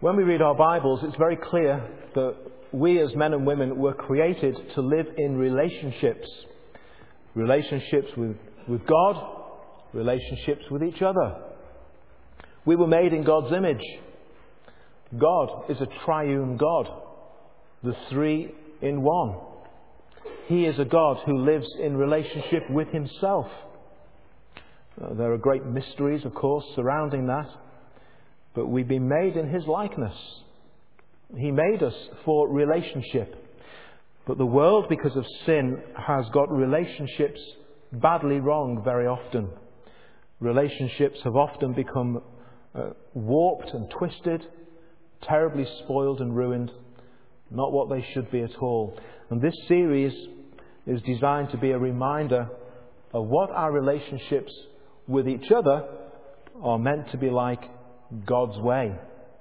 When we read our Bibles, it's very clear that we as men and women were created to live in relationships. Relationships with God, relationships with each other. We were made in God's image. God is a triune God, the three in one. He is a God who lives in relationship with himself. There are great mysteries, of course, surrounding that. But we've been made in his likeness. He made us for relationship. But the world, because of sin, has got relationships badly wrong very often. Relationships have often become warped and twisted, terribly spoiled and ruined, not what they should be at all. And this series is designed to be a reminder of what our relationships with each other are meant to be like God's way.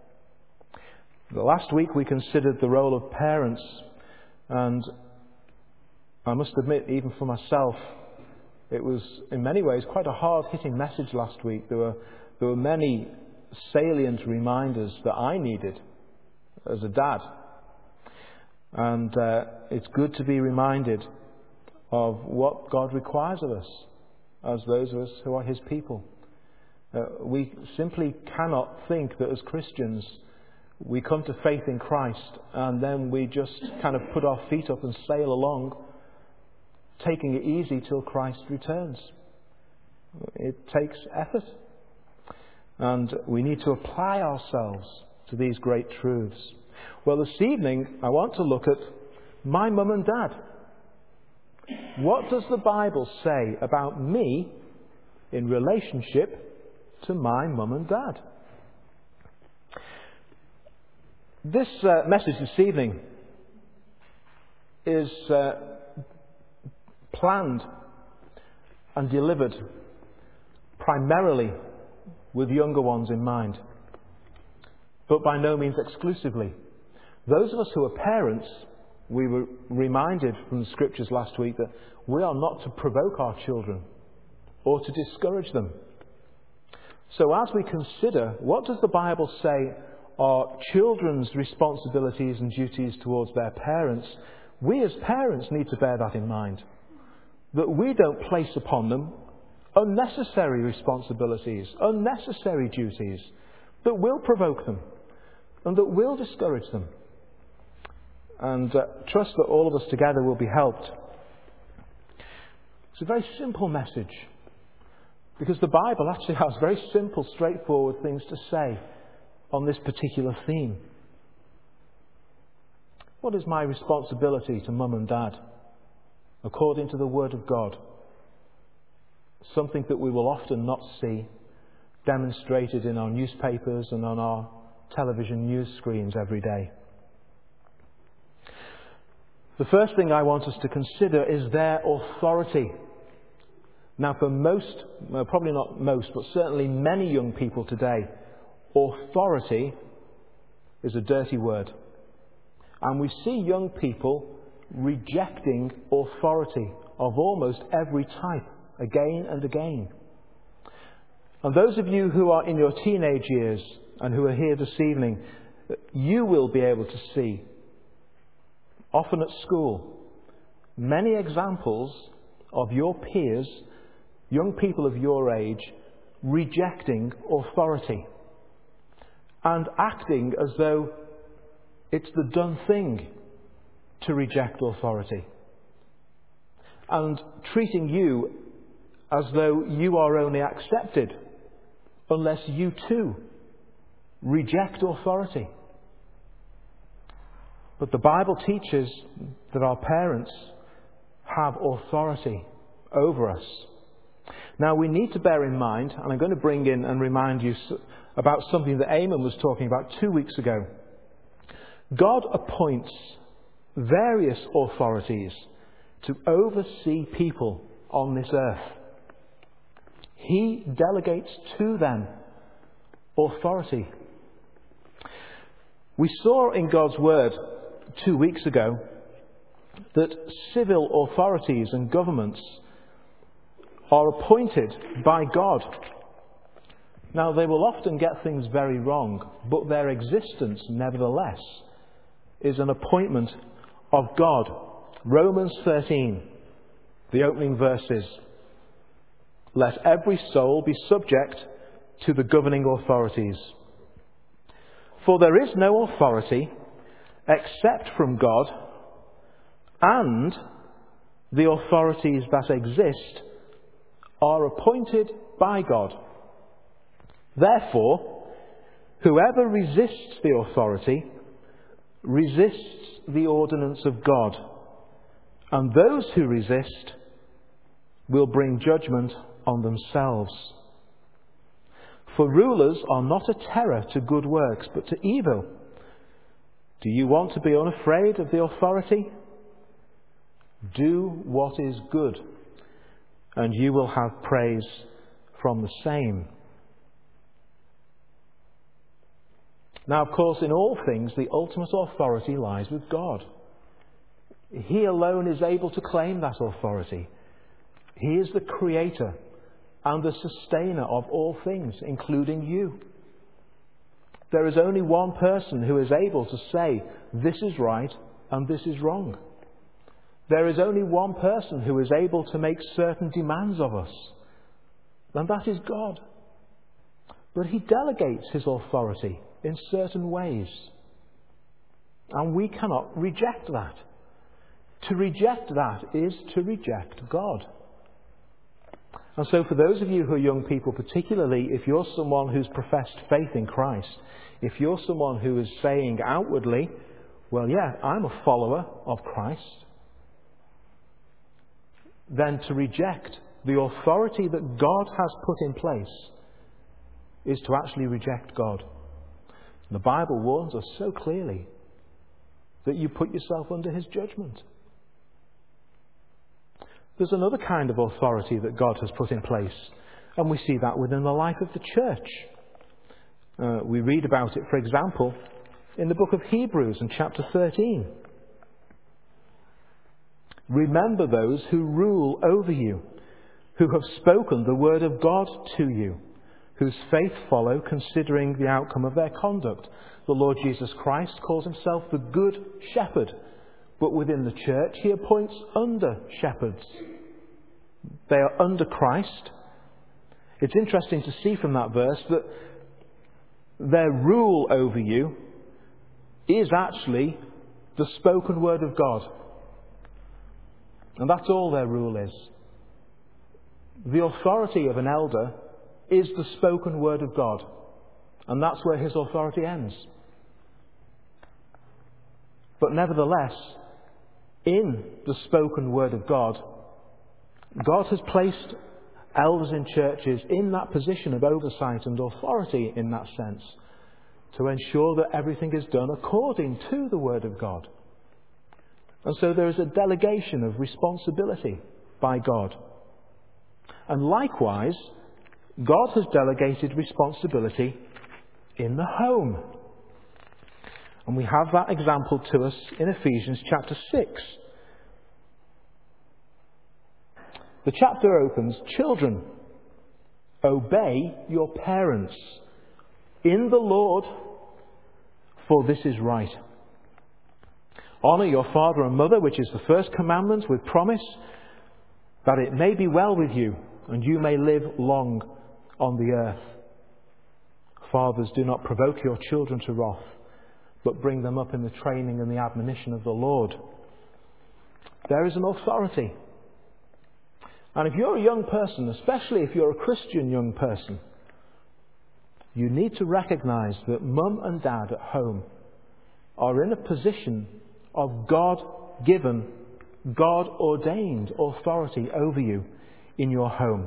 Last week we considered the role of parents, and I must admit, even for myself, it was in many ways quite a hard-hitting message last week. There were many salient reminders that I needed as a dad. And it's good to be reminded of what God requires of us as those of us who are his people. We simply cannot think that as Christians we come to faith in Christ and then we just kind of put our feet up and sail along, taking it easy till Christ returns. It takes effort. And we need to apply ourselves to these great truths. Well, this evening I want to look at my mum and dad. What does the Bible say about me in relationship to my mum and dad? This message this evening is planned and delivered primarily with younger ones in mind, but by no means exclusively. Those of us who are parents, we were reminded from the scriptures last week that we are not to provoke our children or to discourage them. So as we consider what does the Bible say are children's responsibilities and duties towards their parents, we as parents need to bear that in mind. That we don't place upon them unnecessary responsibilities, unnecessary duties that will provoke them and that will discourage them. And trust that all of us together will be helped. It's a very simple message, because the Bible actually has very simple, straightforward things to say on this particular theme. What is my responsibility to mum and dad according to the Word of God? Something that we will often not see demonstrated in our newspapers and on our television news screens every day. The first thing I want us to consider is their authority. Now, for most, well, probably not most, but certainly many young people today, authority is a dirty word. And we see young people rejecting authority of almost every type again and again. And those of you who are in your teenage years and who are here this evening, you will be able to see, often at school, many examples of your peers, young people of your age, rejecting authority and acting as though it's the done thing to reject authority, and treating you as though you are only accepted unless you too reject authority. But the Bible teaches that our parents have authority over us. Now we need to bear in mind, and I'm going to bring in and remind you about something that Eamon was talking about 2 weeks ago. God appoints various authorities to oversee people on this earth. He delegates to them authority. We saw in God's Word 2 weeks ago that civil authorities and governments are appointed by God Now, they will often get things very wrong, but their existence, nevertheless, is an appointment of God. Romans 13, the opening verses. Let every soul be subject to the governing authorities. For there is no authority except from God, and the authorities that exist are appointed by God. Therefore, whoever resists the authority resists the ordinance of God, and those who resist will bring judgment on themselves. For rulers are not a terror to good works, but to evil. Do you want to be unafraid of the authority? Do what is good, and you will have praise from the same. Now, of course, in all things, the ultimate authority lies with God. He alone is able to claim that authority. He is the creator and the sustainer of all things, including you. There is only one person who is able to say, this is right and this is wrong. There is only one person who is able to make certain demands of us, and that is God. But He delegates His authority in certain ways, and we cannot reject that. To reject that is to reject God. And so for those of you who are young people, particularly if you're someone who's professed faith in Christ, if you're someone who is saying outwardly, well, yeah, I'm a follower of Christ, then to reject the authority that God has put in place is to actually reject God. The Bible warns us so clearly that you put yourself under His judgment. There's another kind of authority that God has put in place, and we see that within the life of the church. We read about it, for example, in the book of Hebrews in chapter 13. Remember those who rule over you, who have spoken the word of God to you, whose faith follow, considering the outcome of their conduct. The Lord Jesus Christ calls Himself the Good Shepherd, but within the church He appoints under shepherds. They are under Christ. It's interesting to see from that verse that their rule over you is actually the spoken word of God. And that's all their rule is. The authority of an elder is the spoken word of God. And that's where his authority ends. But nevertheless, in the spoken word of God, God has placed elders in churches in that position of oversight and authority in that sense, to ensure that everything is done according to the word of God. And so there is a delegation of responsibility by God. And likewise, God has delegated responsibility in the home. And we have that example to us in Ephesians chapter 6. The chapter opens, "Children, obey your parents in the Lord, for this is right. Honour your father and mother, which is the first commandment, with promise, that it may be well with you, and you may live long on the earth. Fathers, do not provoke your children to wrath, but bring them up in the training and the admonition of the Lord." There is an authority. And if you're a young person, especially if you're a Christian young person, you need to recognise that mum and dad at home are in a position of God-given, God-ordained authority over you in your home.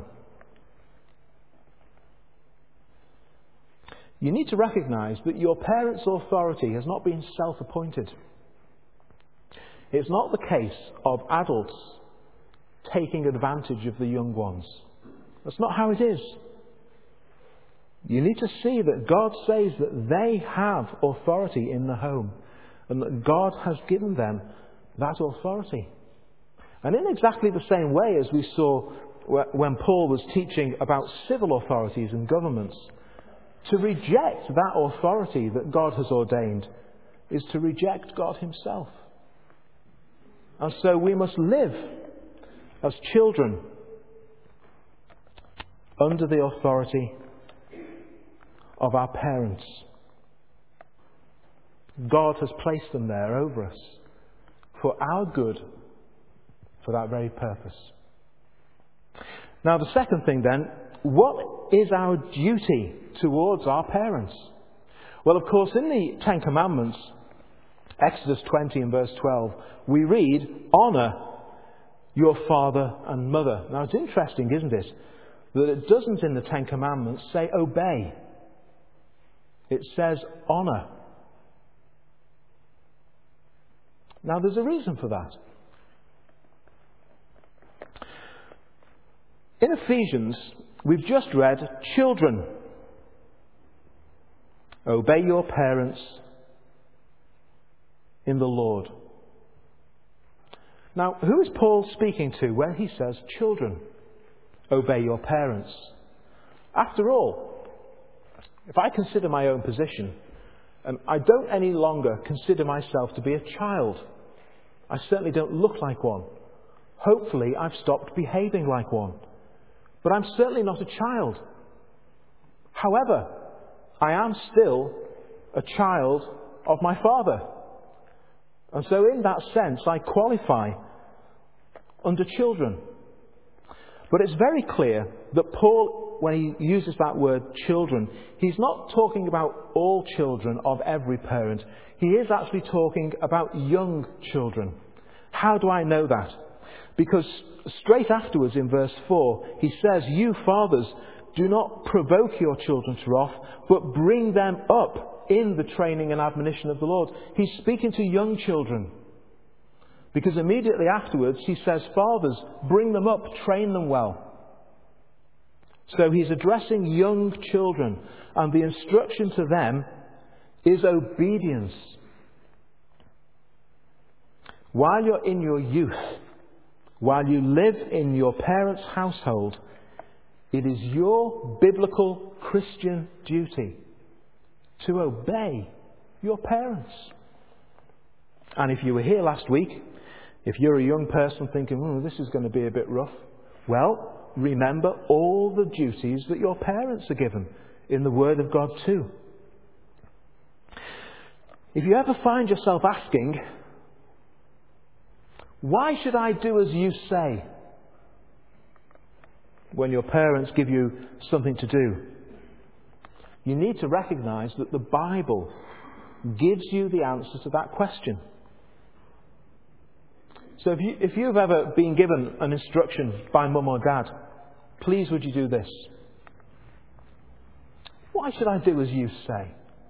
You need to recognise that your parents' authority has not been self-appointed. It's not the case of adults taking advantage of the young ones. That's not how it is. You need to see that God says that they have authority in the home, and that God has given them that authority. And in exactly the same way as we saw when Paul was teaching about civil authorities and governments, To reject that authority that God has ordained is to reject God himself. And so we must live as children under the authority of our parents. God has placed them there over us for our good, for that very purpose. Now, the second thing then, what is our duty towards our parents? Well, of course, in the Ten Commandments, Exodus 20 and verse 12, we read, "Honour your father and mother." Now, it's interesting, isn't it, that it doesn't in the Ten Commandments say obey. It says honour. Now, there's a reason for that. In Ephesians, we've just read, "Children, obey your parents in the Lord." Now, who is Paul speaking to when he says, "Children, obey your parents"? After all, if I consider my own position, I don't any longer consider myself to be a child. I certainly don't look like one. Hopefully, I've stopped behaving like one. But I'm certainly not a child. However, I am still a child of my Father. And so in that sense, I qualify under children. But it's very clear that Paul, when he uses that word children, he's not talking about all children of every parent. He is actually talking about young children. How do I know that? Because straight afterwards in verse 4, he says, "You fathers, do not provoke your children to wrath, but bring them up in the training and admonition of the Lord." He's speaking to young children. Because immediately afterwards he says, "Fathers, bring them up, train them well." So he's addressing young children, and the instruction to them is obedience. While you're in your youth, while you live in your parents' household, it is your biblical Christian duty to obey your parents. And if you were here last week, if you're a young person thinking, this is going to be a bit rough, well, remember all the duties that your parents are given in the Word of God too. If you ever find yourself asking, "Why should I do as you say?" when your parents give you something to do, you need to recognise that the Bible gives you the answer to that question. So if you've ever been given an instruction by mum or dad, "Please would you do this?" Why should I do as you say?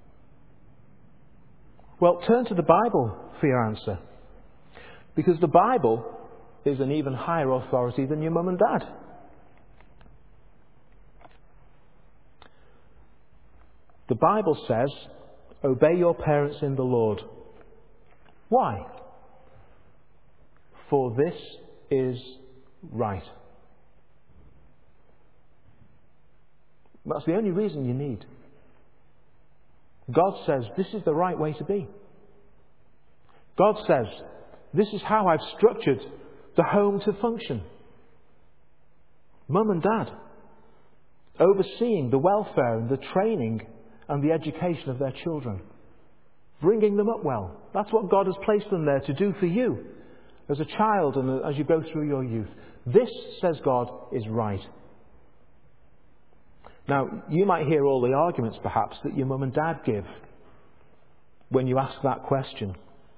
Well, turn to the Bible for your answer. Because the Bible is an even higher authority than your mum and dad. The Bible says, "Obey your parents in the Lord." Why? For this is right. That's the only reason you need. God says this is the right way to be. God says, this is how I've structured the home to function. Mum and dad, overseeing the welfare and the training and the education of their children. Bringing them up well. That's what God has placed them there to do for you as a child and as you go through your youth. This, says God, is right. Now, you might hear all the arguments perhaps that your mum and dad give when you ask that question.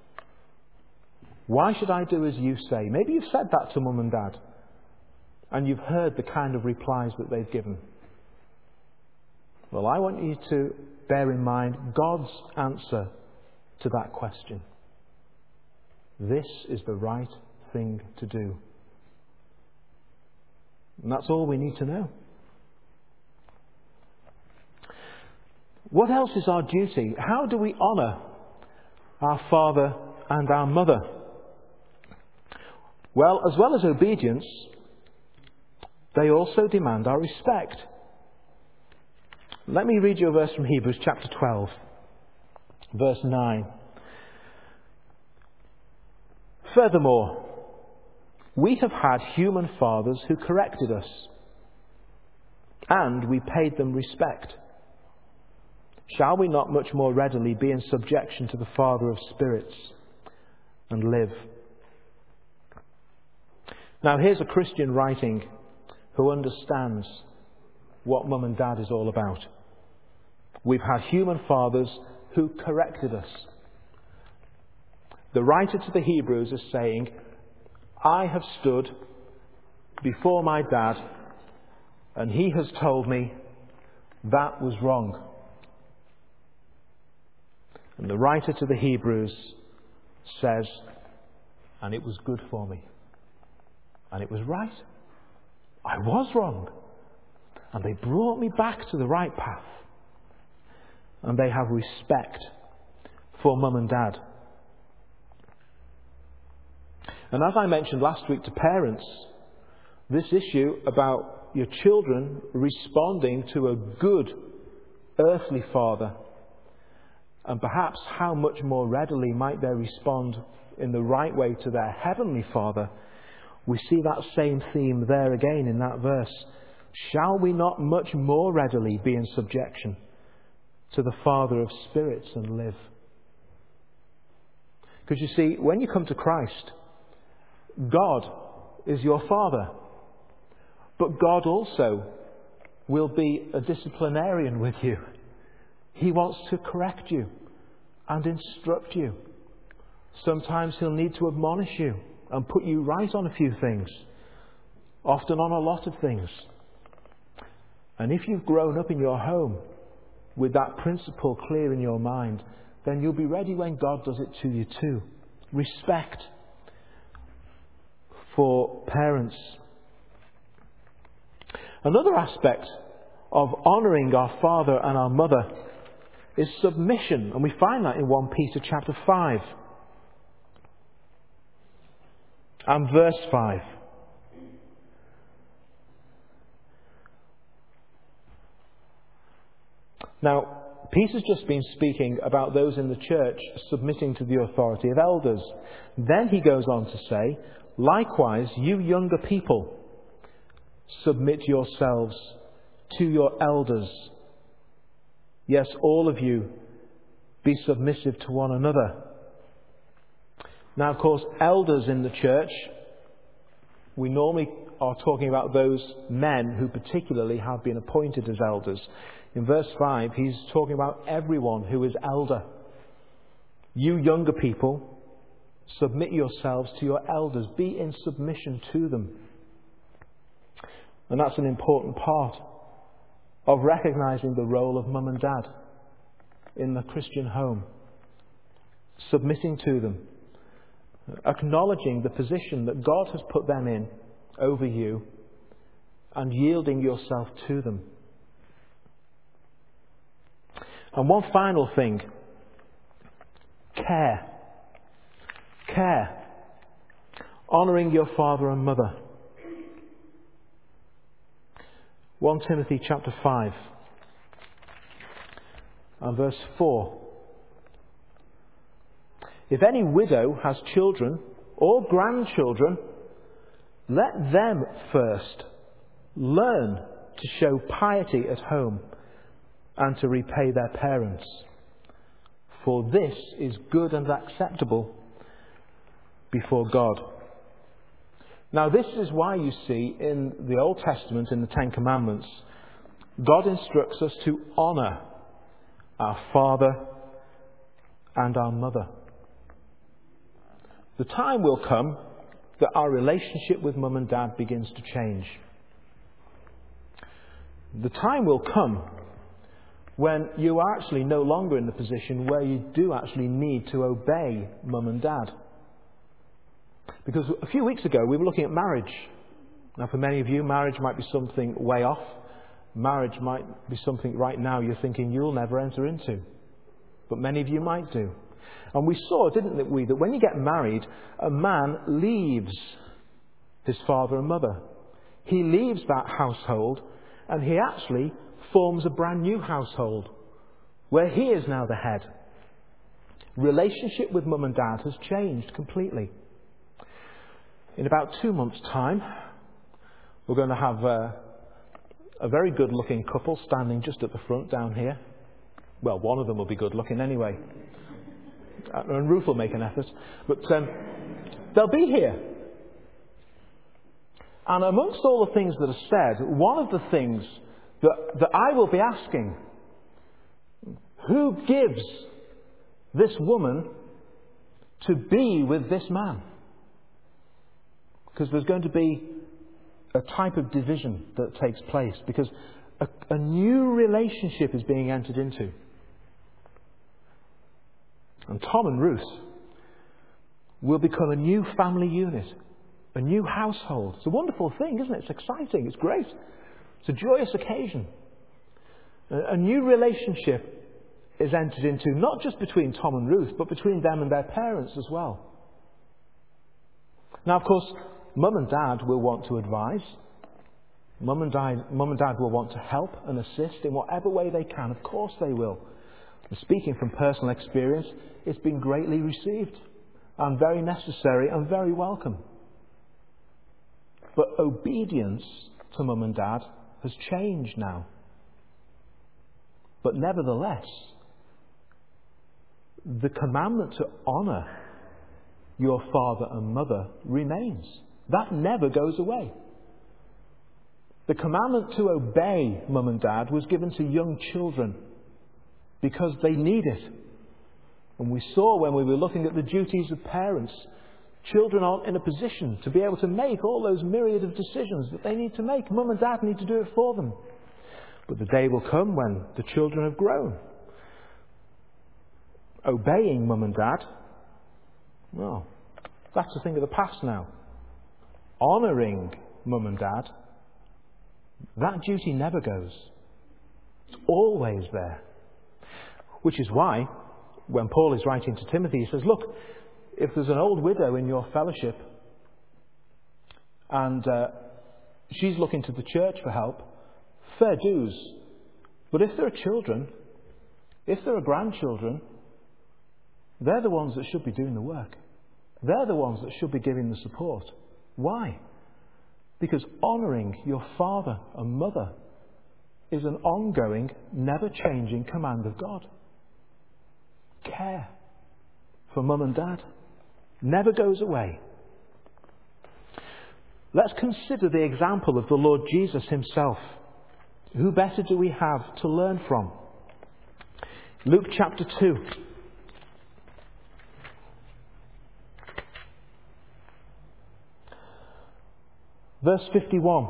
Why should I do as you say? Maybe you've said that to mum and dad and you've heard the kind of replies that they've given. Well, I want you to bear in mind God's answer to that question. This is the right thing to do. And that's all we need to know. What else is our duty? How do we honour our father and our mother? Well, as well as obedience, they also demand our respect. Let me read you a verse from Hebrews chapter 12, verse 9. Furthermore, we have had human fathers who corrected us, and we paid them respect. Shall we not much more readily be in subjection to the Father of spirits and live? Now here's a Christian writing who understands what mum and dad is all about. We've had human fathers who corrected us. The writer to the Hebrews is saying, I have stood before my dad and he has told me that was wrong. And the writer to the Hebrews says, and it was good for me. And it was right. I was wrong. And they brought me back to the right path. And they have respect for mum and dad. And as I mentioned last week to parents, this issue about your children responding to a good earthly father, and perhaps how much more readily might they respond in the right way to their heavenly Father, we see that same theme there again in that verse. Shall we not much more readily be in subjection to the Father of spirits and live? Because you see, when you come to Christ, God is your Father. But God also will be a disciplinarian with you. He wants to correct you and instruct you. Sometimes He'll need to admonish you and put you right on a few things, often on a lot of things. And if you've grown up in your home with that principle clear in your mind, then you'll be ready when God does it to you too. Respect for parents. Another aspect of honouring our father and our mother is submission, and we find that in 1 Peter chapter 5 and verse 5. Now, Peter's just been speaking about those in the church submitting to the authority of elders. Then he goes on to say, likewise, you younger people, submit yourselves to your elders. Yes, all of you, be submissive to one another. Now, of course, elders in the church, we normally are talking about those men who particularly have been appointed as elders. In verse 5, he's talking about everyone who is elder. You younger people, submit yourselves to your elders. Be in submission to them. And that's an important part of recognizing the role of mum and dad in the Christian home. Submitting to them. Acknowledging the position that God has put them in over you and yielding yourself to them. And one final thing. Care. Care. Honouring your father and mother. 1 Timothy chapter 5 and verse 4. If any widow has children or grandchildren, let them first learn to show piety at home and to repay their parents. For this is good and acceptable before God. Now, this is why you see in the Old Testament, in the Ten Commandments, God instructs us to honour our father and our mother. The time will come that our relationship with mum and dad begins to change. The time will come when you are actually no longer in the position where you do actually need to obey mum and dad. Because a few weeks ago we were looking at marriage. Now, for many of you, marriage might be something way off. Marriage might be something right now you're thinking you'll never enter into. But many of you might do. And we saw, didn't we, that when you get married, a man leaves his father and mother. He leaves that household and he actually forms a brand new household where he is now the head. Relationship with mum and dad has changed completely. In about 2 months' time, we're going to have a very good-looking couple standing just at the front down here. Well, one of them will be good-looking anyway. And Ruth will make an effort. But they'll be here. And amongst all the things that are said, one of the things that I will be asking, who gives this woman to be with this man? Because there's going to be a type of division that takes place, because a new relationship is being entered into. And Tom and Ruth will become a new family unit, a new household. It's a wonderful thing, isn't it? It's exciting, it's great. It's a joyous occasion. A new relationship is entered into, not just between Tom and Ruth, but between them and their parents as well. Now, of course, Mum and Dad will want to advise. Mum and Dad will want to help and assist in whatever way they can. Of course they will. And speaking from personal experience, it's been greatly received and very necessary and very welcome. But obedience to Mum and Dad has changed now. But nevertheless, the commandment to honour your father and mother remains. That never goes away. The commandment to obey Mum and Dad was given to young children because they need it. And we saw when we were looking at the duties of parents, children aren't in a position to be able to make all those myriad of decisions that they need to make. Mum and Dad need to do it for them. But the day will come when the children have grown. Obeying Mum and Dad, well, that's a thing of the past now. Honouring Mum and Dad, that duty never goes. It's always there. Which is why, when Paul is writing to Timothy, he says, look, if there's an old widow in your fellowship and she's looking to the church for help, fair dues. But if there are children, if there are grandchildren, they're the ones that should be doing the work. They're the ones that should be giving the support. Why? Because honouring your father and mother is an ongoing, never-changing command of God. Care for Mum and Dad never goes away. Let's consider the example of the Lord Jesus himself. Who better do we have to learn from? Luke chapter 2. Verse 51.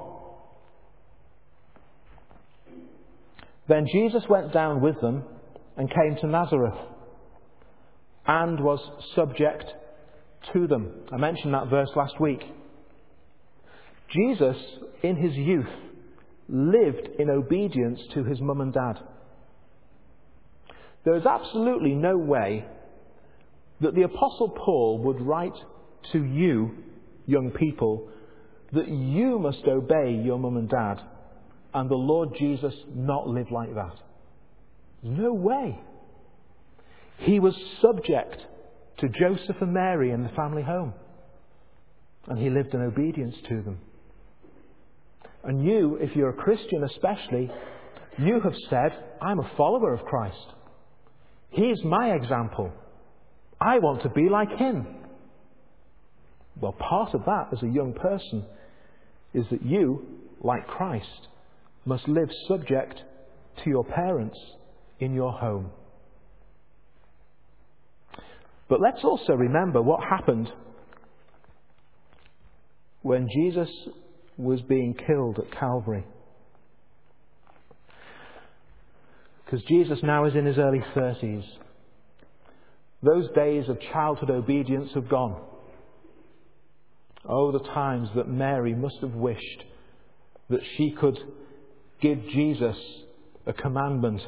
Then Jesus went down with them and came to Nazareth and was subject to them. I mentioned that verse last week. Jesus, in his youth, lived in obedience to his mum and dad. There is absolutely no way that the Apostle Paul would write to you, young people, that you must obey your mum and dad, and the Lord Jesus not live like that. There's no way. He was subject to Joseph and Mary in the family home, and he lived in obedience to them. And you, if you're a Christian especially, you have said, I'm a follower of Christ. He's my example. I want to be like him. Well, part of that as a young person is that you, like Christ, must live subject to your parents in your home. But let's also remember what happened when Jesus was being killed at Calvary. Because Jesus now is in his early 30s. Those days of childhood obedience have gone. Oh, the times that Mary must have wished that she could give Jesus a commandment.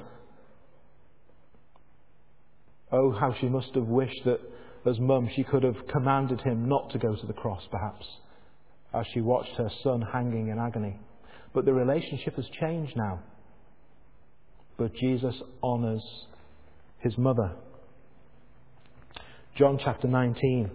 Oh, how she must have wished that as mum she could have commanded him not to go to the cross, perhaps, as she watched her son hanging in agony. But the relationship has changed now. but Jesus honours his mother. John chapter 19,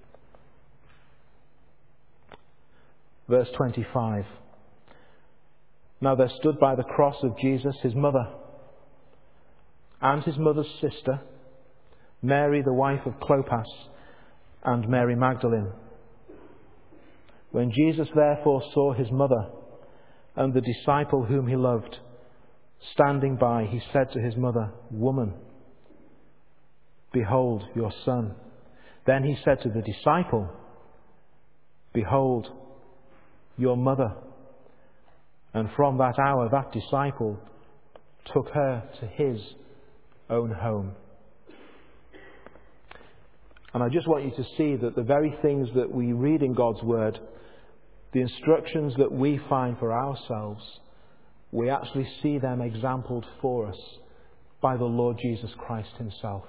verse 25. Now there stood by the cross of Jesus his mother, and his mother's sister, Mary the wife of Clopas, and Mary Magdalene. When Jesus therefore saw his mother and the disciple whom he loved standing by, he said to his mother, Woman, behold your son. Then he said to the disciple, Behold your mother. And from that hour that disciple took her to his own home. And I just want you to see that the very things that we read in God's Word, the instructions that we find for ourselves, we actually see them exampled for us by the Lord Jesus Christ himself.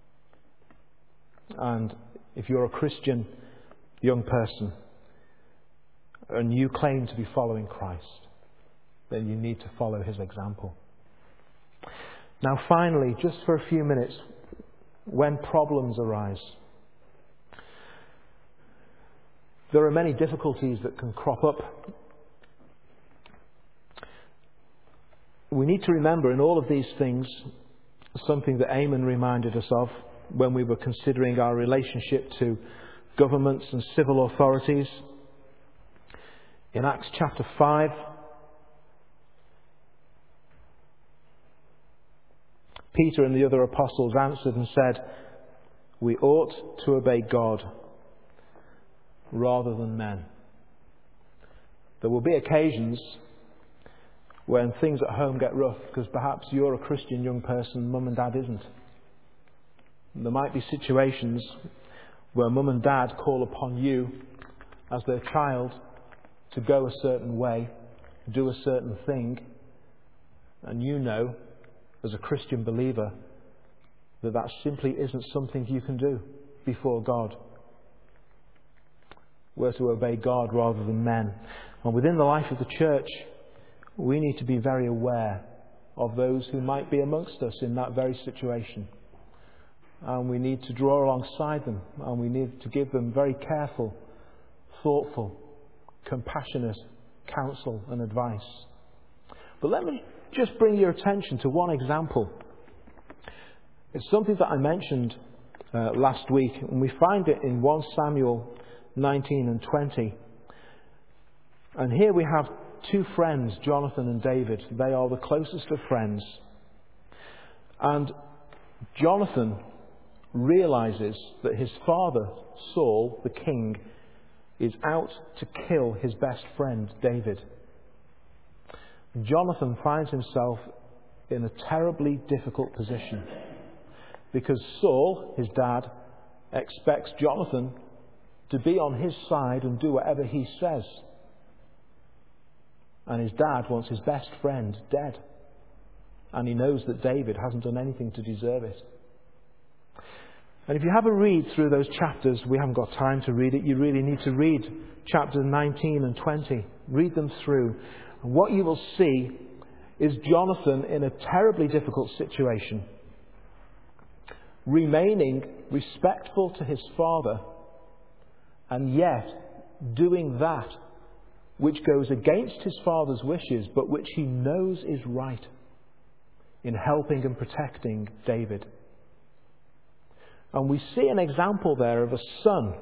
And if you're a Christian young person and you claim to be following Christ, then you need to follow his example. Now finally, just for a few minutes, when problems arise, there are many difficulties that can crop up. We need to remember in all of these things something that Eamon reminded us of when we were considering our relationship to governments and civil authorities. In Acts chapter 5, Peter and the other apostles answered and said, We ought to obey God rather than men. There will be occasions when things at home get rough because perhaps you're a Christian young person, mum and dad isn't. There might be situations where mum and dad call upon you as their child to go a certain way, do a certain thing, and you know, as a Christian believer, that that simply isn't something you can do before God. We're to obey God rather than men. And within the life of the church, we need to be very aware of those who might be amongst us in that very situation. And we need to draw alongside them, and we need to give them very careful, thoughtful, compassionate counsel and advice. But let me just bring your attention to one example. It's something that I mentioned last week, and we find it in 1 Samuel 19 and 20. And here we have two friends, Jonathan and David. They are the closest of friends. And Jonathan realizes that his father, Saul, the king, is out to kill his best friend, David. Jonathan finds himself in a terribly difficult position because Saul, his dad, expects Jonathan to be on his side and do whatever he says. And his dad wants his best friend dead. And he knows that David hasn't done anything to deserve it. And if you have a read through those chapters, we haven't got time to read it, you really need to read chapters 19 and 20. Read them through. And what you will see is Jonathan in a terribly difficult situation, remaining respectful to his father, and yet doing that which goes against his father's wishes, but which he knows is right, in helping and protecting David. And we see an example there of a son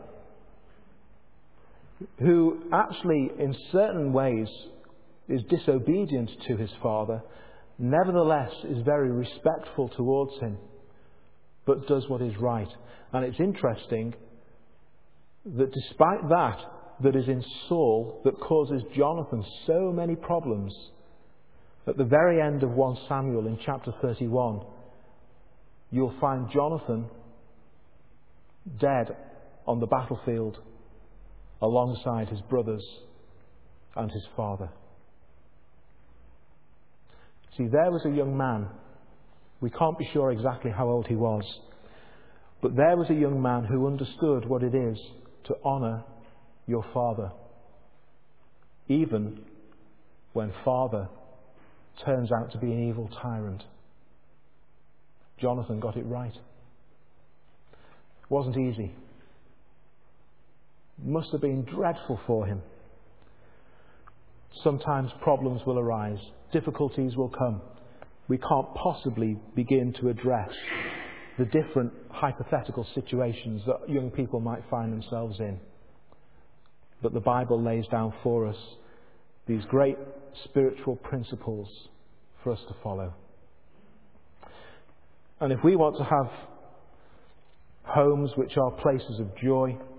who actually, in certain ways, is disobedient to his father, nevertheless is very respectful towards him, but does what is right. And it's interesting that despite that is in Saul that causes Jonathan so many problems, at the very end of 1 Samuel in chapter 31, you'll find Jonathan dead on the battlefield alongside his brothers and his father. See, there was a young man. We can't be sure exactly how old he was, but there was a young man who understood what it is to honour your father, even when father turns out to be an evil tyrant Jonathan got it right. It wasn't easy. It must have been dreadful for him. Sometimes problems will arise. Difficulties will come. We can't possibly begin to address the different hypothetical situations that young people might find themselves in. But the Bible lays down for us these great spiritual principles for us to follow. And if we want to have homes which are places of joy,